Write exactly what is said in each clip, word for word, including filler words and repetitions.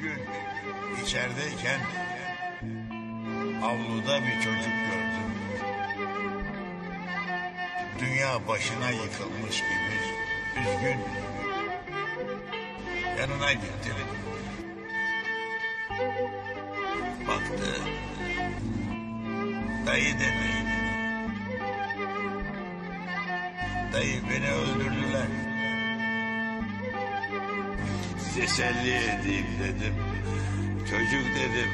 gün içerideyken avluda bir çocuk gördüm. Dünya başına yıkılmış gibi üzgün. Yanına gittim. Baktı. Dayı dedi. Dayı, beni öldürdüler. Teselli edeyim dedim. Çocuk dedim.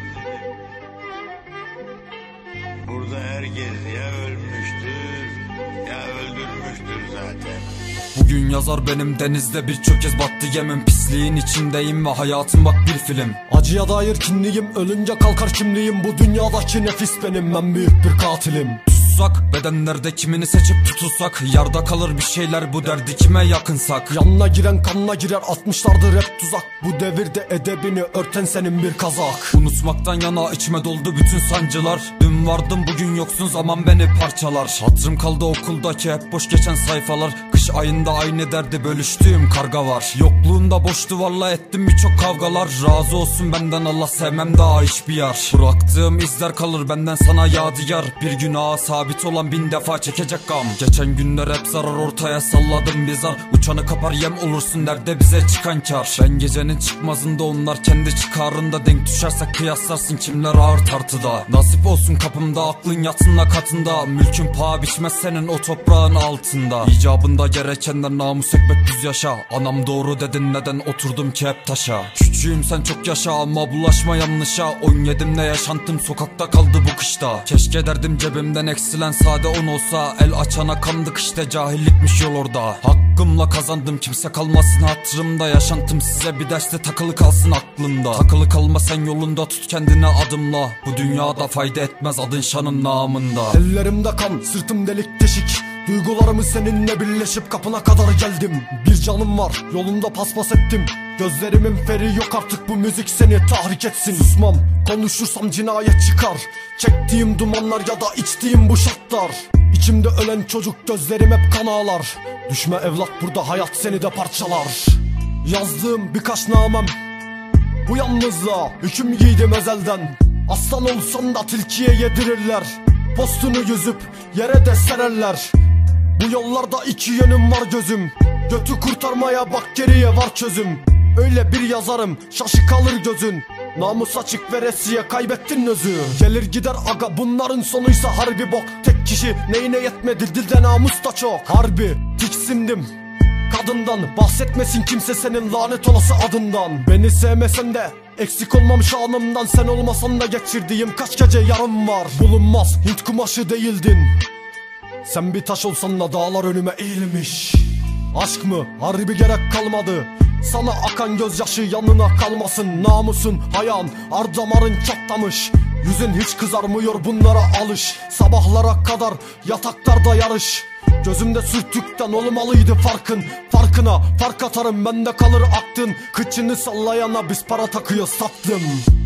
Burada herkes ya ölmüştür ya öldürmüştür zaten. Bugün yazar benim denizde birçok kez battı gemim. Pisliğin içindeyim ve hayatım bak bir film. Acıya dair kinliyim, ölünce kalkar kimliğim. Bu dünyadaki nefis benim, ben büyük bir katilim. Tutsak bedenlerde kimini seçip tutulsak, yarda kalır bir şeyler bu derdi kime yakınsak. Yanına giren kanına girer, atmışlardır hep tuzak. Bu devirde edebini örten senin bir kazak. Unutmaktan yana içime doldu bütün sancılar. Dün vardım bugün yoksun, zaman beni parçalar. Hatırım kaldı okuldaki hep boş geçen sayfalar. Kış ayında aynı derdi bölüştüğüm karga var. Yokluğunda boş duvarla ettim birçok kavgalar. Razı olsun benden Allah, sevmem daha hiçbir yar. Bıraktığım izler kalır benden sana yadigar. Bir günaha sabit olan bin defa çekecek gam. Geçen günler hep zarar, ortaya salladım bir zar. Uçanı kapar yem olursun nerede bize çıkan kar. Ben gecenin çıkmazında, onlar kendi çıkarında. Denk düşerse kıyaslarsın kimler ağır tartıda. Nasip olsun kapımda, aklın yatınla katında. Mülkün paha biçmez senin o toprağın altında. İcabında gerekenler namus ekmek düz yaşa. Anam doğru dedin, neden oturdum ki hep taşa. Küçüğüm sen çok yaşa ama bulaşma yanlışa. On yedimde yaşantım sokakta kaldı bu kışta. Keşke derdim cebimden eksilen sade on olsa. El açana kandık işte, cahillikmiş yol orada. Hakkımla kazandım, kimse kalmasın hatırımda. Yaşantım size bir derste takılı kalsın aklımda. Takılı kalma sen yolunda, tut kendine adımla. Bu dünyada fayda etmez adın şanın namında. Ellerimde kan, sırtım delik deşik. Duygularımı seninle birleşip kapına kadar geldim. Bir canım var, yolunda paspas ettim. Gözlerimin feri yok artık, bu müzik seni tahrik etsin. Susmam, konuşursam cinayet çıkar. Çektiğim dumanlar ya da içtiğim bu şartlar. İçimde ölen çocuk, gözlerim hep kan ağlar. Düşme evlat, burada hayat seni de parçalar. Yazdığım birkaç namem, bu yalnızlığa hüküm giydim ezelden. Aslan olsam da tilkiye yedirirler. Postunu yüzüp yere de sererler. Bu yollarda iki yönüm var gözüm. Götü kurtarmaya bak, geriye var çözüm. Öyle bir yazarım, şaşı kalır gözün. Namus açık veresiye, kaybettin özü. Gelir gider aga, bunların sonuysa harbi bok. Tek kişi neyine yetmedi, dilde namus da çok. Harbi tiksindim kadından, bahsetmesin kimse senin lanet olası adından. Beni sevmesen de eksik olmam şanımdan. Sen olmasan da geçirdiğim kaç gece yarım var. Bulunmaz Hint kumaşı değildin. Sen bir taş olsan da dağlar önüme eğilmiş. Aşk mı? Harbi gerek kalmadı. Sana akan gözyaşı yanına kalmasın. Namusun, hayan, ar damarın çatlamış. Yüzün hiç kızarmıyor, bunlara alış. Sabahlara kadar yataklarda yarış. Gözümde sürtükten olmalıydı farkın. Farkına fark atarım, bende kalır aklın. Kıçını sallayana biz para takıyor sattım.